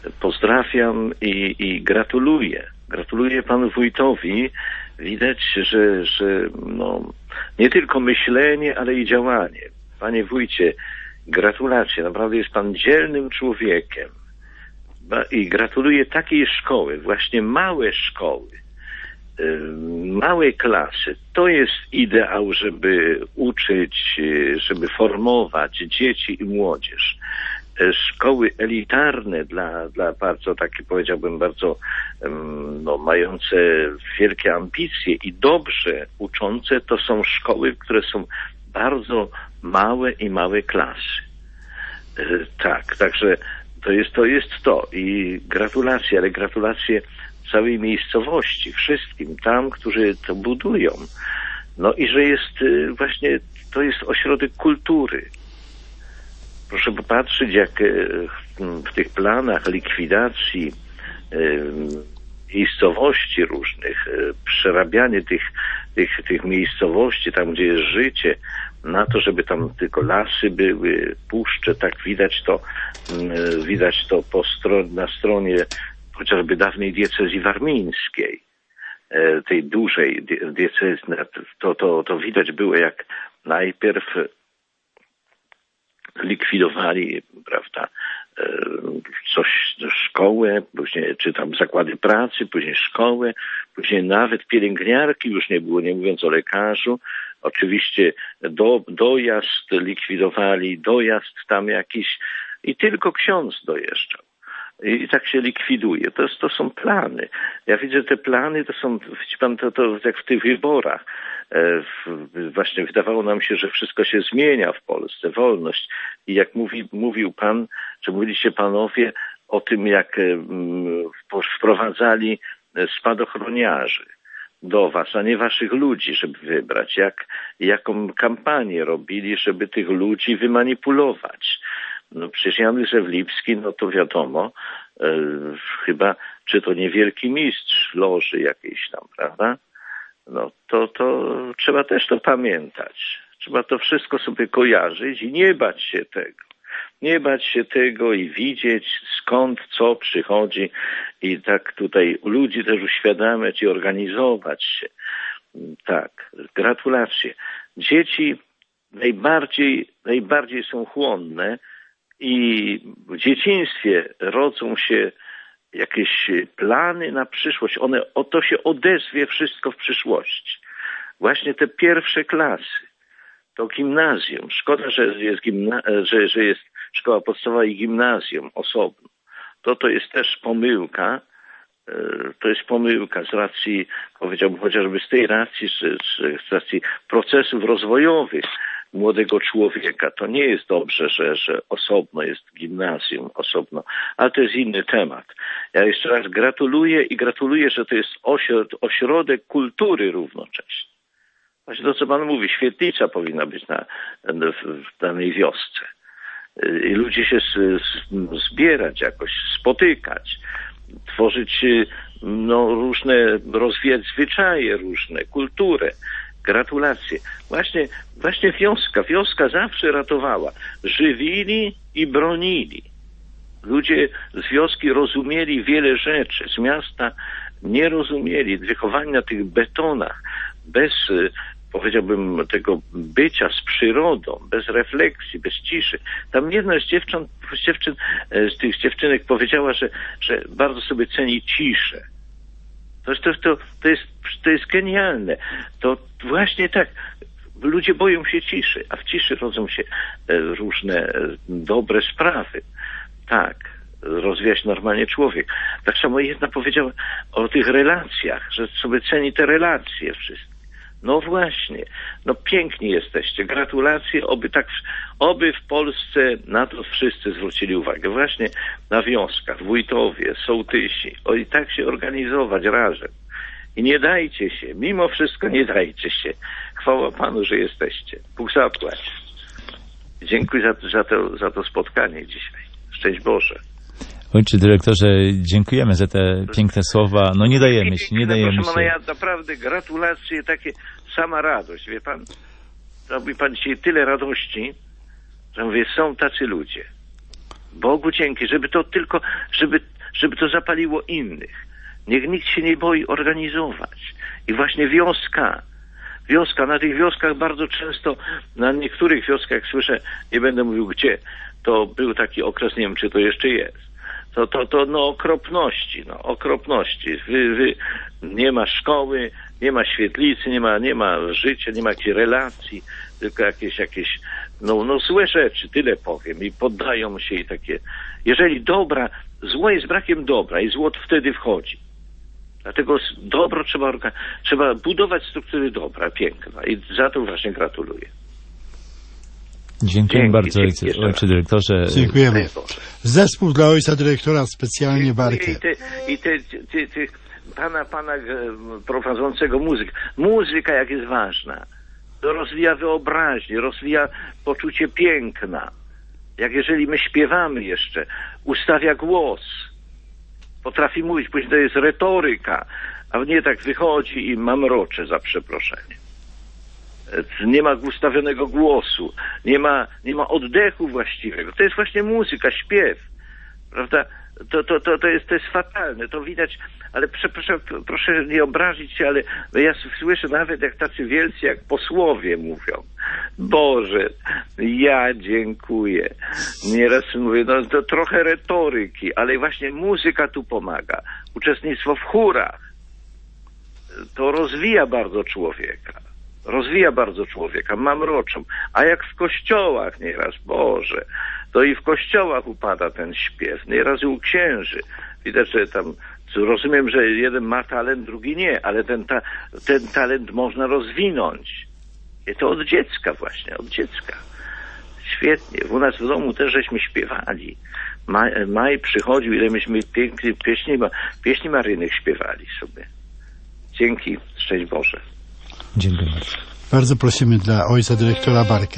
pozdrawiam i, i gratuluję. Gratuluję panu wójtowi. Widać, że, że no, nie tylko myślenie, ale i działanie. Panie wójcie, gratulacje. Naprawdę jest pan dzielnym człowiekiem. I gratuluję takiej szkoły, właśnie małe szkoły, małe klasy. To jest ideał, żeby uczyć, żeby formować dzieci i młodzież. Szkoły elitarne dla, dla bardzo, takie powiedziałbym, bardzo no, mające wielkie ambicje i dobrze uczące, to są szkoły, które są bardzo małe i małe klasy. Tak, także to jest to. Jest to. I gratulacje, ale gratulacje całej miejscowości, wszystkim tam, którzy to budują. No i że jest właśnie, to jest ośrodek kultury. Proszę popatrzeć, jak w tych planach likwidacji miejscowości różnych, przerabianie tych, tych, tych miejscowości, tam gdzie jest życie, na to, żeby tam tylko lasy były, puszcze, tak widać to, widać to po stron, na stronie chociażby dawnej diecezji warmińskiej, tej dużej diecezji, to, to, to widać było, jak najpierw likwidowali, prawda, coś, szkołę, później, czy tam zakłady pracy, później szkołę, później nawet pielęgniarki już nie było, nie mówiąc o lekarzu. Oczywiście do, dojazd likwidowali, dojazd tam jakiś i tylko ksiądz dojeżdżał. I tak się likwiduje. To, to są plany. Ja widzę, że te plany to są, widzi pan, to, to jak w tych wyborach. E, w, właśnie wydawało nam się, że wszystko się zmienia w Polsce, wolność. I jak mówi, mówił pan, że mówiliście panowie o tym, jak m, wprowadzali spadochroniarzy do was, a nie waszych ludzi, żeby wybrać. Jak, jaką kampanię robili, żeby tych ludzi wymanipulować. No przecież Jan Józef Lipski, no to wiadomo, e, chyba, czy to nie wielki mistrz loży jakiejś tam, prawda? No to, to trzeba też to pamiętać. Trzeba to wszystko sobie kojarzyć i nie bać się tego. Nie bać się tego i widzieć, skąd co przychodzi i tak tutaj ludzi też uświadamiać i organizować się. Tak, gratulacje. Dzieci najbardziej, najbardziej są chłonne i w dzieciństwie rodzą się jakieś plany na przyszłość. One, o to się odezwie wszystko w przyszłości. Właśnie te pierwsze klasy, to gimnazjum. Szkoda, że jest, gimna, że, że jest szkoła podstawowa i gimnazjum osobno. To to jest też pomyłka. To jest pomyłka z racji, powiedziałbym chociażby z tej racji, że, że z racji procesów rozwojowych młodego człowieka. To nie jest dobrze, że, że osobno jest gimnazjum, osobno, ale to jest inny temat. Ja jeszcze raz gratuluję i gratuluję, że to jest ośrodek, ośrodek kultury równocześnie. Właśnie to, co pan mówi, świetlica powinna być na, w danej wiosce. I ludzie się zbierać jakoś, spotykać, tworzyć no, różne, rozwijać zwyczaje różne, kulturę. Gratulacje. Właśnie, właśnie wioska. Wioska zawsze ratowała. Żywili i bronili. Ludzie z wioski rozumieli wiele rzeczy. Z miasta nie rozumieli. Wychowani na tych betonach, bez, powiedziałbym, tego bycia z przyrodą, bez refleksji, bez ciszy. Tam jedna z dziewcząt, z dziewczyn, z tych dziewczynek powiedziała, że, że bardzo sobie ceni ciszę. To, to, to, to, jest, to jest genialne. To właśnie tak. Ludzie boją się ciszy, a w ciszy rodzą się różne dobre sprawy. Tak. Rozwija się normalnie człowiek. Tak samo jedna powiedziała o tych relacjach, że sobie ceni te relacje wszystkie. No właśnie. No piękni jesteście. Gratulacje. Oby tak, oby w Polsce na to wszyscy zwrócili uwagę. Właśnie na wioskach, wójtowie, sołtysi. O i tak się organizować razem. I nie dajcie się. Mimo wszystko nie dajcie się. Chwała Panu, że jesteście. Bóg zapłać. Dziękuję za, za, to, za to spotkanie dzisiaj. Szczęść Boże. Ojcze dyrektorze, dziękujemy za te piękne słowa. No nie dajemy się, nie dajemy Proszę się. pana, ja naprawdę gratulacje, takie sama radość, wie pan. Robi pan dzisiaj tyle radości, że mówię, są tacy ludzie. Bogu dzięki, żeby to tylko, żeby żeby to zapaliło innych. Niech nikt się nie boi organizować. I właśnie wioska, wioska, na tych wioskach bardzo często, na niektórych wioskach, jak słyszę, nie będę mówił gdzie, to był taki okres, nie wiem czy to jeszcze jest, to, to, to no okropności, no okropności. Wy, wy, nie ma szkoły, nie ma świetlicy, nie ma, nie ma życia, nie ma jakichś relacji, tylko jakieś, jakieś no, no złe rzeczy, tyle powiem, i poddają się i takie. Jeżeli dobra, zło jest brakiem dobra i zło wtedy wchodzi. Dlatego dobro trzeba, trzeba budować struktury dobra, piękna, i za to właśnie gratuluję. Dziękuję Dzięki, bardzo, dzięki, ojcze, ojcze dyrektorze. Dziękujemy. Zespół dla ojca dyrektora specjalnie Barkę. I te, i te, te, te, pana, pana prowadzącego muzyk. Muzyka jak jest ważna. To rozwija wyobraźnię, rozwija poczucie piękna. Jak jeżeli my śpiewamy jeszcze, ustawia głos. Potrafi mówić, później to jest retoryka. A nie tak wychodzi i mamrocze, za przeproszenie. Nie ma ustawionego głosu, nie ma, nie ma oddechu właściwego. To jest właśnie muzyka, śpiew, prawda? To, to, to, to, jest, to jest fatalne, to widać, ale przepraszam, proszę nie obrazić się, ale ja słyszę nawet jak tacy wielcy, jak posłowie mówią. Boże, ja dziękuję. Nieraz mówię, no to trochę retoryki, ale właśnie muzyka tu pomaga. Uczestnictwo w chórach, to rozwija bardzo człowieka. Rozwija bardzo człowieka, mamroczą. A jak w kościołach nieraz, Boże, to i w kościołach upada ten śpiew, nieraz i u księży. Widać, że tam, rozumiem, że jeden ma talent, drugi nie, ale ten, ta, ten talent można rozwinąć. I to od dziecka właśnie, od dziecka. Świetnie. U nas w domu też żeśmy śpiewali. Maj, maj przychodził, ile myśmy pięknie pieśni, pieśni maryjnych śpiewali sobie. Dzięki, szczęść Boże. Dziękuję bardzo. Bardzo prosimy dla ojca dyrektora Barkę.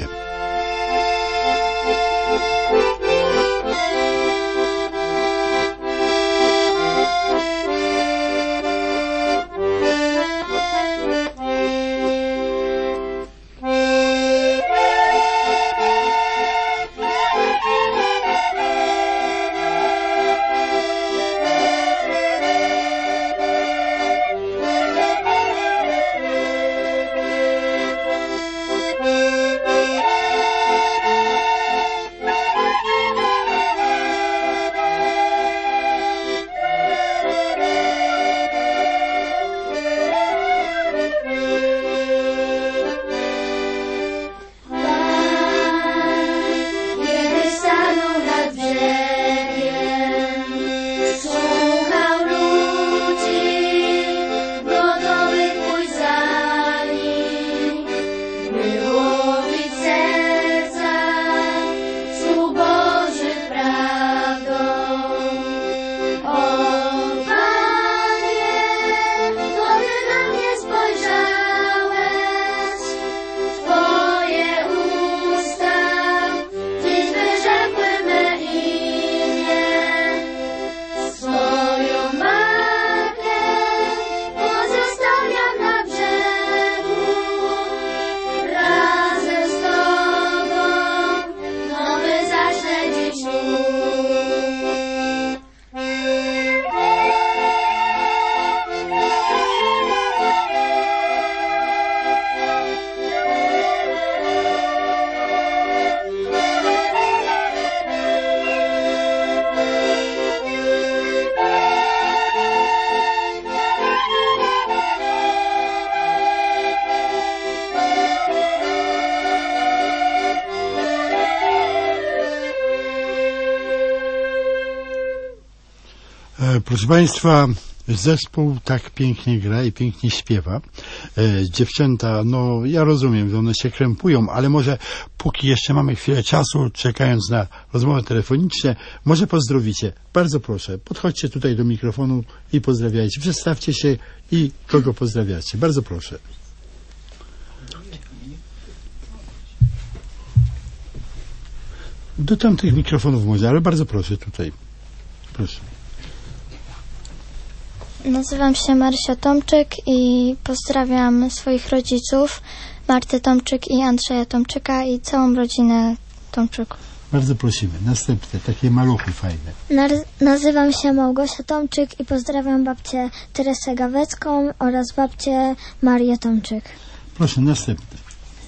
Proszę Państwa, zespół tak pięknie gra i pięknie śpiewa. E, dziewczęta, no ja rozumiem, że one się krępują, ale może póki jeszcze mamy chwilę czasu, czekając na rozmowę telefoniczną, może pozdrowicie. Bardzo proszę, podchodźcie tutaj do mikrofonu i pozdrawiajcie. Przedstawcie się i kogo pozdrawiacie. Bardzo proszę. Do tamtych mikrofonów może, ale bardzo proszę tutaj. Proszę. Nazywam się Marysia Tomczyk i pozdrawiam swoich rodziców, Martę Tomczyk i Andrzeja Tomczyka i całą rodzinę Tomczyków. Bardzo prosimy. Następne, takie maluchy fajne. Nar- nazywam się Małgosia Tomczyk i pozdrawiam babcię Teresę Gawecką oraz babcię Marię Tomczyk. Proszę, następne.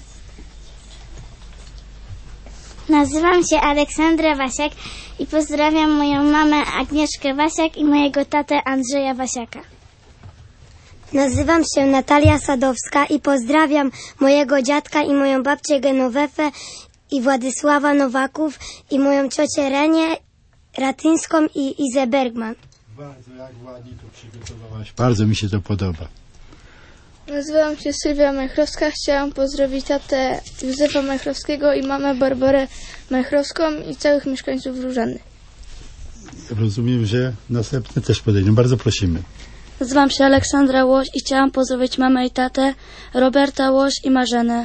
Nazywam się Aleksandra Wasiak i pozdrawiam moją mamę Agnieszkę Wasiak i mojego tatę Andrzeja Wasiaka. Nazywam się Natalia Sadowska i pozdrawiam mojego dziadka i moją babcię Genowefę i Władysława Nowaków i moją ciocię Renię Ratyńską i Izę Bergman. Bardzo, jak ładnie to przygotowałaś. Bardzo mi się to podoba. Nazywam się Sylwia Majchrowska. Chciałam pozdrowić tatę Józefa Majchrowskiego i mamę Barbarę Majchrowską i całych mieszkańców Różany. Rozumiem, że następne też podejdą. Bardzo prosimy. Nazywam się Aleksandra Łoś i chciałam pozdrowić mamę i tatę Roberta Łoś i Marzenę.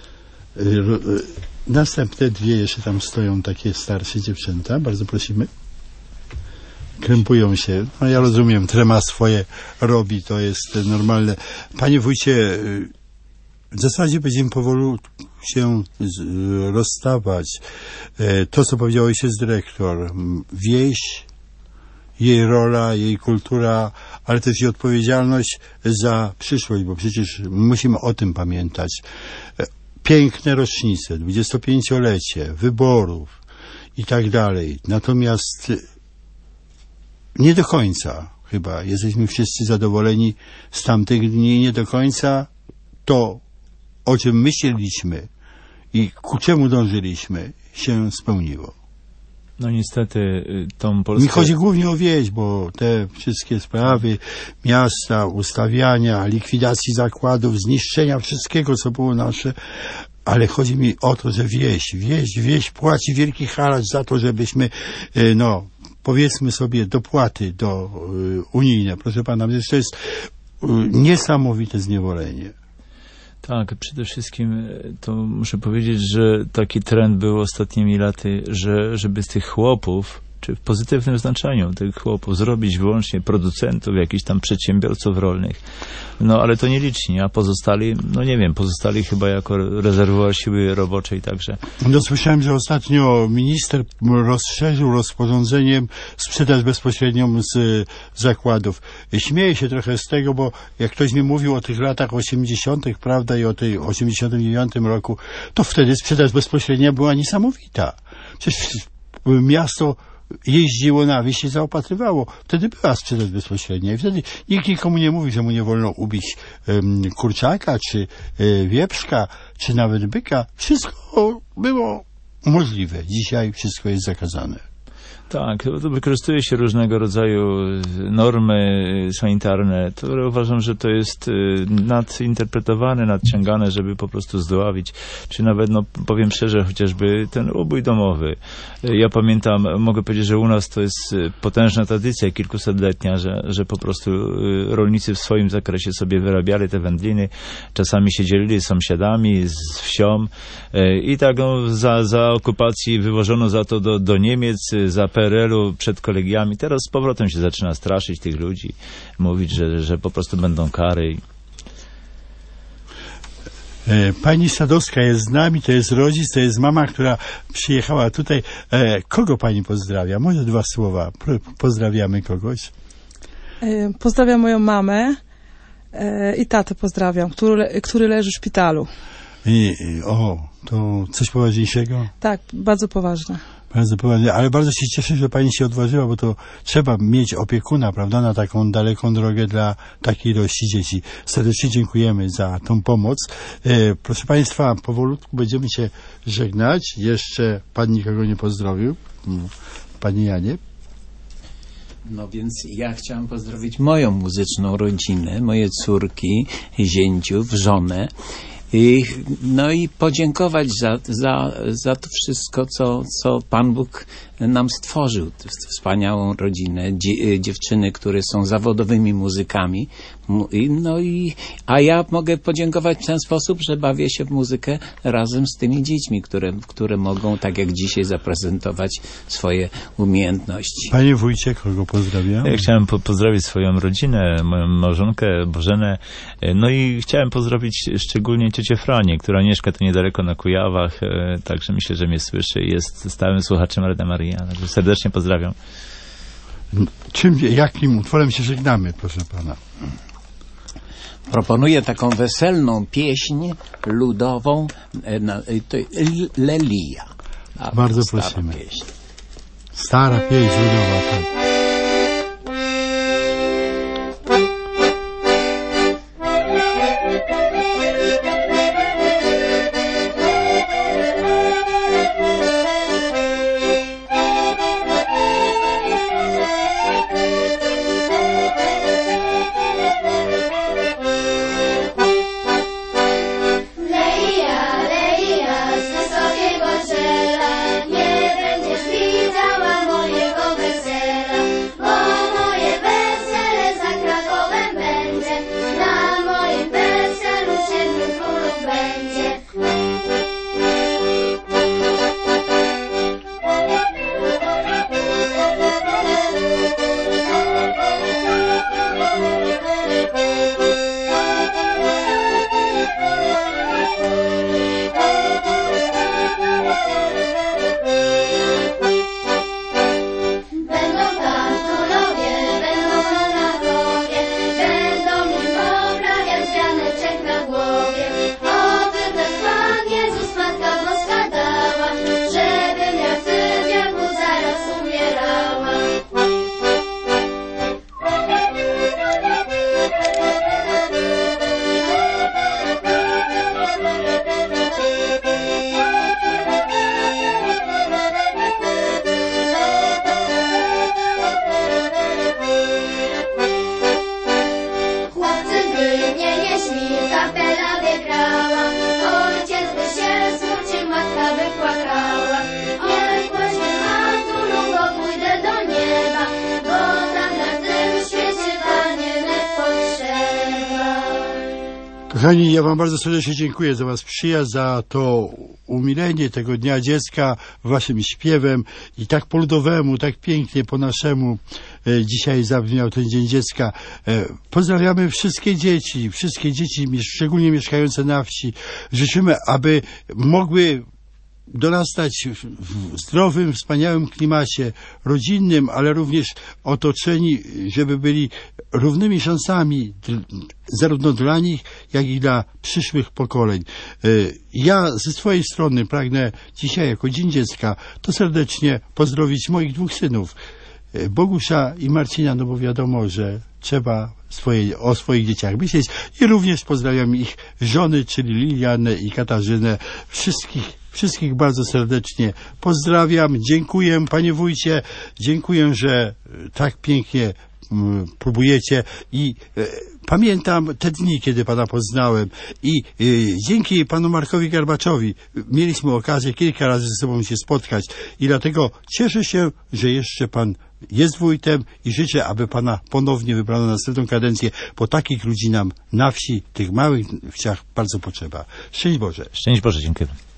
Następne dwie jeszcze tam stoją takie starsze dziewczęta. Bardzo prosimy. Krępują się. No ja rozumiem, trema swoje robi, to jest normalne. Panie wójcie, w zasadzie będziemy powoli się rozstawać. To, co powiedział ojciec dyrektor, wieś, jej rola, jej kultura, ale też i odpowiedzialność za przyszłość, bo przecież musimy o tym pamiętać. Piękne rocznice, dwudziestopięciolecie, wyborów i tak dalej. Natomiast nie do końca chyba jesteśmy wszyscy zadowoleni z tamtych dni. Nie do końca to, o czym myśleliśmy i ku czemu dążyliśmy, się spełniło. No niestety tą Polskę... Mi chodzi głównie o wieś, bo te wszystkie sprawy miasta, ustawiania, likwidacji zakładów, zniszczenia wszystkiego, co było nasze, ale chodzi mi o to, że wieś, wieś, wieś płaci wielki haracz za to, żebyśmy, no, powiedzmy sobie, dopłaty do y, unijne. Proszę pana, to jest y, niesamowite zniewolenie. Tak, przede wszystkim to muszę powiedzieć, że taki trend był ostatnimi laty, że żeby z tych chłopów, czy w pozytywnym znaczeniu tych chłopów, zrobić wyłącznie producentów, jakichś tam przedsiębiorców rolnych. No ale to nieliczni, a pozostali, no nie wiem, pozostali chyba jako rezerwuar siły roboczej także. No słyszałem, że ostatnio minister rozszerzył rozporządzeniem sprzedaż bezpośrednią z zakładów. Śmieję się trochę z tego, bo jak ktoś mi mówił o tych latach osiemdziesiątych, prawda, i o tej osiemdziesiątym dziewiątym roku, to wtedy sprzedaż bezpośrednia była niesamowita. Przecież miasto jeździło na wieś i zaopatrywało. Wtedy była sprzedaż bezpośrednia i wtedy nikt nikomu nie mówi, że mu nie wolno ubić um, kurczaka, czy y, wieprzka, czy nawet byka. Wszystko było możliwe. Dzisiaj wszystko jest zakazane. Tak, to wykorzystuje się różnego rodzaju normy sanitarne, które uważam, że to jest nadinterpretowane, nadciągane, żeby po prostu zdławić, czy nawet, no powiem szczerze, chociażby ten ubój domowy. Ja pamiętam, mogę powiedzieć, że u nas to jest potężna tradycja, kilkusetletnia, że, że po prostu rolnicy w swoim zakresie sobie wyrabiali te wędliny, czasami się dzielili z sąsiadami, z wsią i tak no, za, za okupacji wywożono za to do, do Niemiec, za P R L u przed kolegiami. Teraz z powrotem się zaczyna straszyć tych ludzi, mówić, że, że po prostu będą kary. Pani Sadowska jest z nami, to jest rodzic, to jest mama, która przyjechała tutaj. Kogo pani pozdrawia? Może dwa słowa. Pozdrawiamy kogoś. Pozdrawiam moją mamę i tatę pozdrawiam, który, który leży w szpitalu. I, o, to coś poważniejszego? Tak, bardzo poważne. Bardzo poważnie, ale bardzo się cieszę, że pani się odważyła, bo to trzeba mieć opiekuna, prawda, na taką daleką drogę dla takiej ilości dzieci. Serdecznie dziękujemy za tą pomoc. E, proszę państwa, powolutku będziemy się żegnać. Jeszcze pan nikogo nie pozdrowił. Panie Janie. No więc ja chciałem pozdrowić moją muzyczną rodzinę, moje córki, zięciów, żonę. I, no i podziękować za, za, za to wszystko, co, co Pan Bóg nam stworzył. Wspaniałą rodzinę, dzie, dziewczyny, które są zawodowymi muzykami. No i, a ja mogę podziękować w ten sposób, że bawię się w muzykę razem z tymi dziećmi, które, które mogą, tak jak dzisiaj, zaprezentować swoje umiejętności. Panie wójcie, kogo pozdrawiam? Ja chciałem po pozdrowić swoją rodzinę, moją małżonkę Bożenę, no i chciałem pozdrowić szczególnie ciocię ciocię Franię, która mieszka tu niedaleko na Kujawach, e, także myślę, że mnie słyszy i jest stałym słuchaczem Radia Maryja. Także serdecznie pozdrawiam. Czym, jakim utworem się żegnamy, proszę pana? Proponuję taką weselną pieśń ludową, e, na, e, to, L- Lelia. A, Bardzo stara prosimy. Pieśń. Stara pieśń ludowa, tak. Leia, Leia, z wysokiego drzewa, nie będziesz widziała mojego wesela, bo moje wesele za Krakowem będzie, na moim weselu siedmiu królów będzie. Będą tam królowie, będą monarchowie, będą mi poprawiać wianeczek na głowie. Oby też Pan Jezus Matka Boska dała, żebym ja w tym wieku zaraz umierała. Chłopcy by mnie nieśli, kapela by grała, ojciec by się smucił, matka by płakała. Niech właśnie matulą, bo pójdę do nieba, bo tam na tym świecie panienek potrzeba. Kochani, ja wam bardzo serdecznie dziękuję za was przyjazd, za to umilenie tego Dnia Dziecka waszym śpiewem i tak po ludowemu, tak pięknie po naszemu e, dzisiaj zabrzmiał ten Dzień Dziecka. E, pozdrawiamy wszystkie dzieci, wszystkie dzieci, mies- szczególnie mieszkające na wsi. Życzymy, aby mogły dorastać w w zdrowym, wspaniałym klimacie rodzinnym, ale również otoczeni, żeby byli równymi szansami d- zarówno dla nich, jak i dla przyszłych pokoleń. Y, Ja ze swojej strony pragnę dzisiaj jako Dzień Dziecka to serdecznie pozdrowić moich dwóch synów, y, Bogusza i Marcina, no bo wiadomo, że trzeba swoje, o swoich dzieciach myśleć, i również pozdrawiam ich żony, czyli Lilianę i Katarzynę. Wszystkich Wszystkich bardzo serdecznie pozdrawiam, dziękuję panie wójcie, dziękuję, że e, tak pięknie mm, próbujecie i e, pamiętam te dni, kiedy pana poznałem i e, dzięki panu Markowi Garbaczowi mieliśmy okazję kilka razy ze sobą się spotkać i dlatego cieszę się, że jeszcze pan jest wójtem i życzę, aby pana ponownie wybrano na następną kadencję, bo takich ludzi nam na wsi, tych małych wsiach bardzo potrzeba. Szczęść Boże. Szczęść Boże, dziękuję.